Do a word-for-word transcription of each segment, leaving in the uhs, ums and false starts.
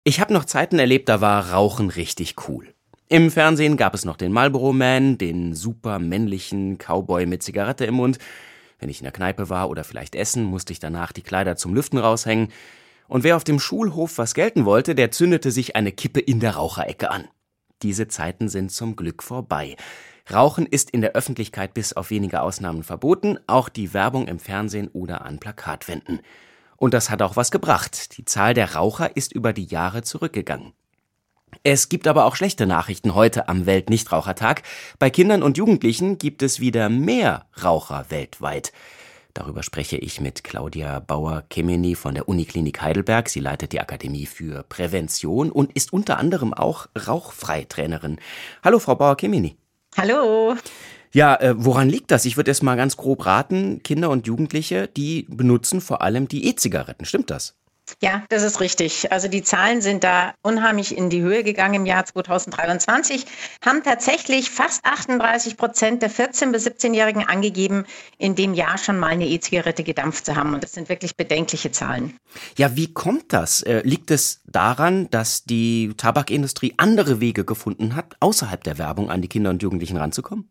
Ich habe noch Zeiten erlebt, da war Rauchen richtig cool. Im Fernsehen gab es noch den Marlboro Man, den super männlichen Cowboy mit Zigarette im Mund. Wenn ich in der Kneipe war oder vielleicht essen, musste ich danach die Kleider zum Lüften raushängen. Und wer auf dem Schulhof was gelten wollte, der zündete sich eine Kippe in der Raucherecke an. Diese Zeiten sind zum Glück vorbei. Rauchen ist in der Öffentlichkeit bis auf wenige Ausnahmen verboten, auch die Werbung im Fernsehen oder an Plakatwänden. Und das hat auch was gebracht. Die Zahl der Raucher ist über die Jahre zurückgegangen. Es gibt aber auch schlechte Nachrichten heute am Weltnichtrauchertag. Bei Kindern und Jugendlichen gibt es wieder mehr Raucher weltweit. Darüber spreche ich mit Claudia Bauer-Kemeny von der Uniklinik Heidelberg. Sie leitet die Akademie für Prävention und ist unter anderem auch Rauchfreitrainerin. Hallo, Frau Bauer-Kemeny. Hallo. Ja, äh, woran liegt das? Ich würde erst mal ganz grob raten, Kinder und Jugendliche, die benutzen vor allem die E-Zigaretten. Stimmt das? Ja, das ist richtig. Also die Zahlen sind da unheimlich in die Höhe gegangen im Jahr zweitausenddreiundzwanzig, haben tatsächlich fast achtunddreißig Prozent der vierzehn- bis siebzehnjährigen angegeben, in dem Jahr schon mal eine E-Zigarette gedampft zu haben. Und das sind wirklich bedenkliche Zahlen. Ja, wie kommt das? Äh, liegt es daran, dass die Tabakindustrie andere Wege gefunden hat, außerhalb der Werbung an die Kinder und Jugendlichen ranzukommen?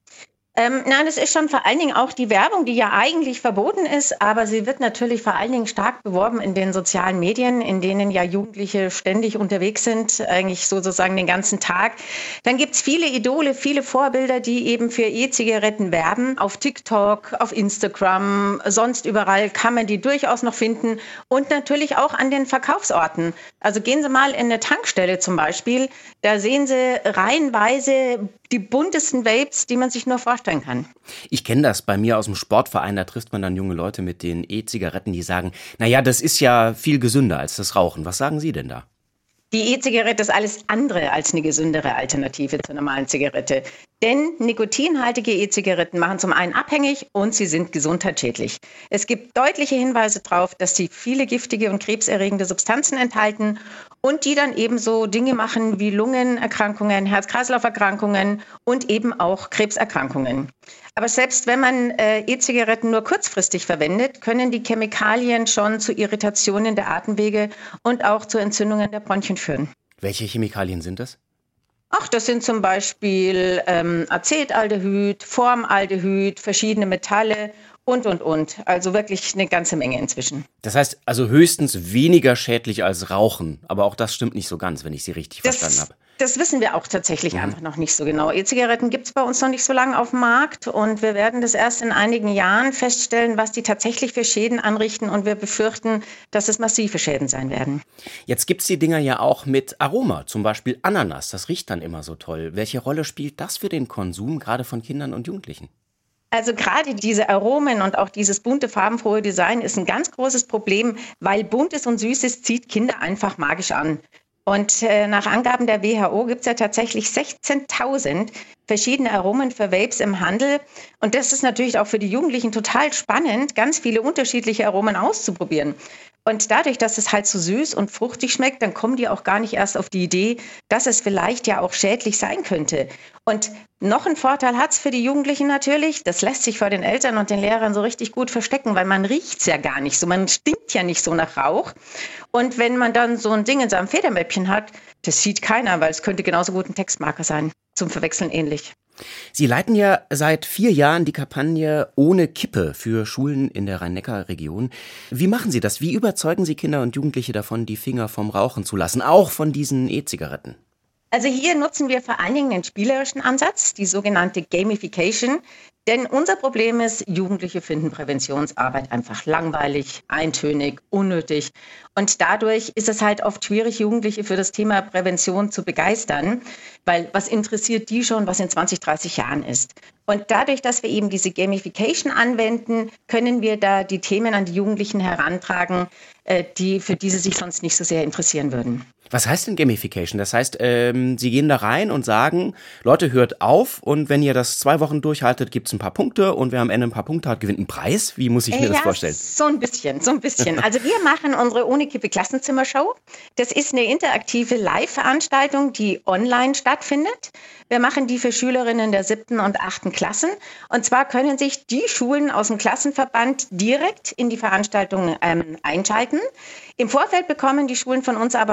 Ähm, nein, es ist schon vor allen Dingen auch die Werbung, die ja eigentlich verboten ist, aber sie wird natürlich vor allen Dingen stark beworben in den sozialen Medien, in denen ja Jugendliche ständig unterwegs sind, eigentlich sozusagen den ganzen Tag. Dann gibt's viele Idole, viele Vorbilder, die eben für E-Zigaretten werben. Auf TikTok, auf Instagram, sonst überall kann man die durchaus noch finden und natürlich auch an den Verkaufsorten. Also gehen Sie mal in eine Tankstelle zum Beispiel, da sehen Sie reihenweise die buntesten Vapes, die man sich nur vorstellen kann. Ich kenne das bei mir aus dem Sportverein, da trifft man dann junge Leute mit den E-Zigaretten, die sagen, naja, das ist ja viel gesünder als das Rauchen. Was sagen Sie denn da? Die E-Zigarette ist alles andere als eine gesündere Alternative zur normalen Zigarette. Denn nikotinhaltige E-Zigaretten machen zum einen abhängig und sie sind gesundheitsschädlich. Es gibt deutliche Hinweise darauf, dass sie viele giftige und krebserregende Substanzen enthalten und die dann ebenso Dinge machen wie Lungenerkrankungen, Herz-Kreislauf-Erkrankungen und eben auch Krebserkrankungen. Aber selbst wenn man äh, E-Zigaretten nur kurzfristig verwendet, können die Chemikalien schon zu Irritationen der Atemwege und auch zu Entzündungen der Bronchien führen. Welche Chemikalien sind das? Ach, das sind zum Beispiel ähm, Acetaldehyd, Formaldehyd, verschiedene Metalle und, und, und. Also wirklich eine ganze Menge inzwischen. Das heißt also höchstens weniger schädlich als Rauchen. Aber auch das stimmt nicht so ganz, wenn ich Sie richtig Das, verstanden habe. das wissen wir auch tatsächlich Mhm. einfach noch nicht so genau. E-Zigaretten gibt es bei uns noch nicht so lange auf dem Markt und wir werden das erst in einigen Jahren feststellen, was die tatsächlich für Schäden anrichten und wir befürchten, dass es massive Schäden sein werden. Jetzt gibt's die Dinger ja auch mit Aroma, zum Beispiel Ananas. Das riecht dann immer so toll. Welche Rolle spielt das für den Konsum, gerade von Kindern und Jugendlichen? Also gerade diese Aromen und auch dieses bunte, farbenfrohe Design ist ein ganz großes Problem, weil Buntes und Süßes zieht Kinder einfach magisch an. Und äh, nach Angaben der W H O gibt es ja tatsächlich sechzehntausend verschiedene Aromen für Vapes im Handel. Und das ist natürlich auch für die Jugendlichen total spannend, ganz viele unterschiedliche Aromen auszuprobieren. Und dadurch, dass es halt so süß und fruchtig schmeckt, dann kommen die auch gar nicht erst auf die Idee, dass es vielleicht ja auch schädlich sein könnte. Und noch einen Vorteil hat es für die Jugendlichen natürlich, das lässt sich vor den Eltern und den Lehrern so richtig gut verstecken, weil man riecht es ja gar nicht so, man stinkt ja nicht so nach Rauch. Und wenn man dann so ein Ding in seinem Federmäppchen hat, das sieht keiner, weil es könnte genauso gut ein Textmarker sein, zum Verwechseln ähnlich. Sie leiten ja seit vier Jahren die Kampagne Ohne Kippe für Schulen in der Rhein-Neckar-Region. Wie machen Sie das? Wie überzeugen Sie Kinder und Jugendliche davon, die Finger vom Rauchen zu lassen, auch von diesen E-Zigaretten? Also hier nutzen wir vor allen Dingen den spielerischen Ansatz, die sogenannte Gamification. Denn unser Problem ist, Jugendliche finden Präventionsarbeit einfach langweilig, eintönig, unnötig. Und dadurch ist es halt oft schwierig, Jugendliche für das Thema Prävention zu begeistern, weil was interessiert die schon, was in zwanzig, dreißig Jahren ist. Und dadurch, dass wir eben diese Gamification anwenden, können wir da die Themen an die Jugendlichen herantragen, die, für die sie sich sonst nicht so sehr interessieren würden. Was heißt denn Gamification? Das heißt, ähm, Sie gehen da rein und sagen, Leute, hört auf und wenn ihr das zwei Wochen durchhaltet, gibt's ein paar Punkte und wer am Ende ein paar Punkte hat, gewinnt einen Preis. Wie muss ich mir ja, das vorstellen? So ein bisschen, so ein bisschen. Also wir machen unsere Ohne Kippe Klassenzimmershow. Das ist eine interaktive Live-Veranstaltung, die online stattfindet. Wir machen die für Schülerinnen der siebten und achten Klassen. Und zwar können sich die Schulen aus dem Klassenverband direkt in die Veranstaltung ähm, einschalten. Im Vorfeld bekommen die Schulen von uns aber Material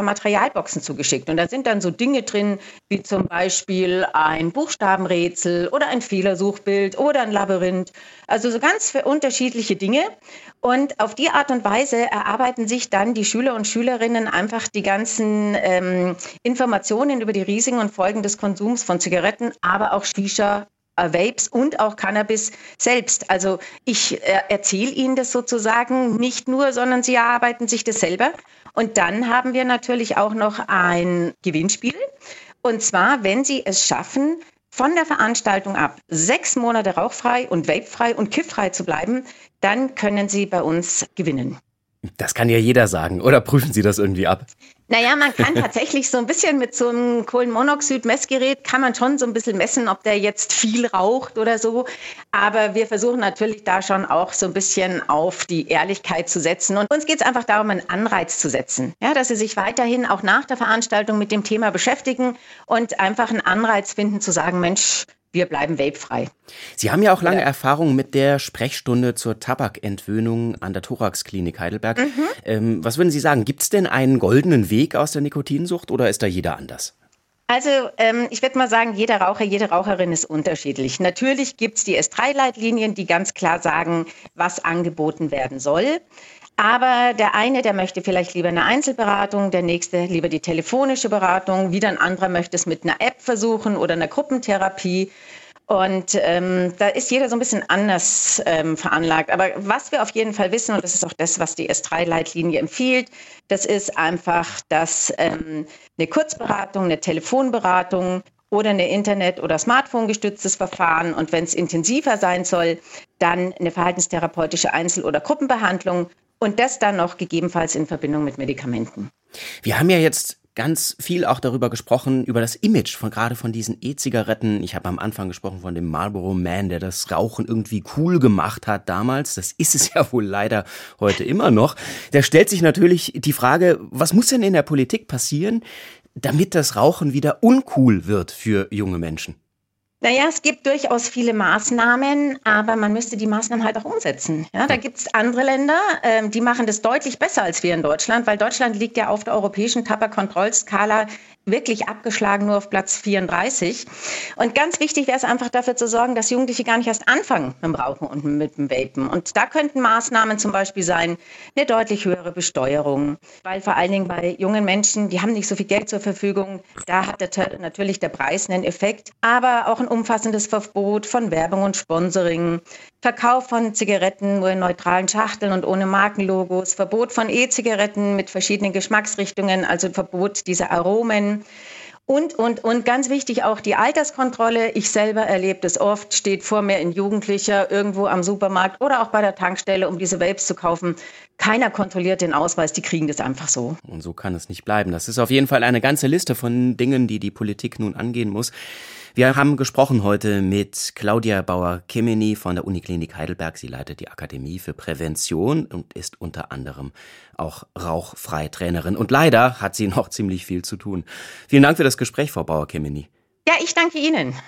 Wahlboxen zugeschickt. Und da sind dann so Dinge drin, wie zum Beispiel ein Buchstabenrätsel oder ein Fehlersuchbild oder ein Labyrinth. Also so ganz unterschiedliche Dinge. Und auf die Art und Weise erarbeiten sich dann die Schüler und Schülerinnen einfach die ganzen ähm, Informationen über die Risiken und Folgen des Konsums von Zigaretten, aber auch Shisha, Vapes und auch Cannabis selbst. Also ich äh, erzähle Ihnen das sozusagen nicht nur, sondern Sie erarbeiten sich das selber. Und dann haben wir natürlich auch noch ein Gewinnspiel. Und zwar, wenn Sie es schaffen, von der Veranstaltung ab sechs Monate rauchfrei und vapefrei und kifffrei zu bleiben, dann können Sie bei uns gewinnen. Das kann ja jeder sagen. Oder prüfen Sie das irgendwie ab? Naja, man kann tatsächlich so ein bisschen mit so einem Kohlenmonoxid-Messgerät kann man schon so ein bisschen messen, ob der jetzt viel raucht oder so. Aber wir versuchen natürlich da schon auch so ein bisschen auf die Ehrlichkeit zu setzen. Und uns geht es einfach darum, einen Anreiz zu setzen. Ja, dass sie sich weiterhin auch nach der Veranstaltung mit dem Thema beschäftigen und einfach einen Anreiz finden zu sagen, Mensch, wir bleiben vapefrei. Sie haben ja auch lange ja. Erfahrung mit der Sprechstunde zur Tabakentwöhnung an der Thorax-Klinik Heidelberg. Mhm. Ähm, was würden Sie sagen? Gibt es denn einen goldenen Weg aus der Nikotinsucht oder ist da jeder anders? Also ähm, ich würde mal sagen, jeder Raucher, jede Raucherin ist unterschiedlich. Natürlich gibt es die S drei Leitlinien, die ganz klar sagen, was angeboten werden soll. Aber der eine, der möchte vielleicht lieber eine Einzelberatung, der nächste lieber die telefonische Beratung, wieder ein anderer möchte es mit einer App versuchen oder einer Gruppentherapie. Und ähm, da ist jeder so ein bisschen anders ähm, veranlagt. Aber was wir auf jeden Fall wissen, und das ist auch das, was die S drei Leitlinie empfiehlt, das ist einfach, dass ähm, eine Kurzberatung, eine Telefonberatung oder eine Internet- oder Smartphone-gestütztes Verfahren und wenn es intensiver sein soll, dann eine verhaltenstherapeutische Einzel- oder Gruppenbehandlung. Und das dann noch gegebenenfalls in Verbindung mit Medikamenten. Wir haben ja jetzt ganz viel auch darüber gesprochen, über das Image von gerade von diesen E-Zigaretten. Ich habe am Anfang gesprochen von dem Marlboro Man, der das Rauchen irgendwie cool gemacht hat damals. Das ist es ja wohl leider heute immer noch. Da stellt sich natürlich die Frage, was muss denn in der Politik passieren, damit das Rauchen wieder uncool wird für junge Menschen? Naja, es gibt durchaus viele Maßnahmen, aber man müsste die Maßnahmen halt auch umsetzen. Ja, da gibt es andere Länder, ähm, die machen das deutlich besser als wir in Deutschland, weil Deutschland liegt ja auf der europäischen Tabakkontrollskala wirklich abgeschlagen nur auf Platz vierunddreißig. Und ganz wichtig wäre es einfach dafür zu sorgen, dass Jugendliche gar nicht erst anfangen mit dem Rauchen und mit dem Vapen. Und da könnten Maßnahmen zum Beispiel sein, eine deutlich höhere Besteuerung. Weil vor allen Dingen bei jungen Menschen, die haben nicht so viel Geld zur Verfügung, da hat der, natürlich der Preis einen Effekt. Aber auch ein umfassendes Verbot von Werbung und Sponsoring, Verkauf von Zigaretten nur in neutralen Schachteln und ohne Markenlogos, Verbot von E-Zigaretten mit verschiedenen Geschmacksrichtungen, also Verbot dieser Aromen. Und, und, und ganz wichtig auch die Alterskontrolle. Ich selber erlebe das oft, steht vor mir ein Jugendlicher irgendwo am Supermarkt oder auch bei der Tankstelle, um diese Vapes zu kaufen. Keiner kontrolliert den Ausweis, die kriegen das einfach so. Und so kann es nicht bleiben. Das ist auf jeden Fall eine ganze Liste von Dingen, die die Politik nun angehen muss. Wir haben gesprochen heute mit Claudia Bauer-Kemeny von der Uniklinik Heidelberg. Sie leitet die Akademie für Prävention und ist unter anderem auch Rauchfrei-Trainerin. Und leider hat sie noch ziemlich viel zu tun. Vielen Dank für das Gespräch, Frau Bauer-Kemeny. Ja, ich danke Ihnen.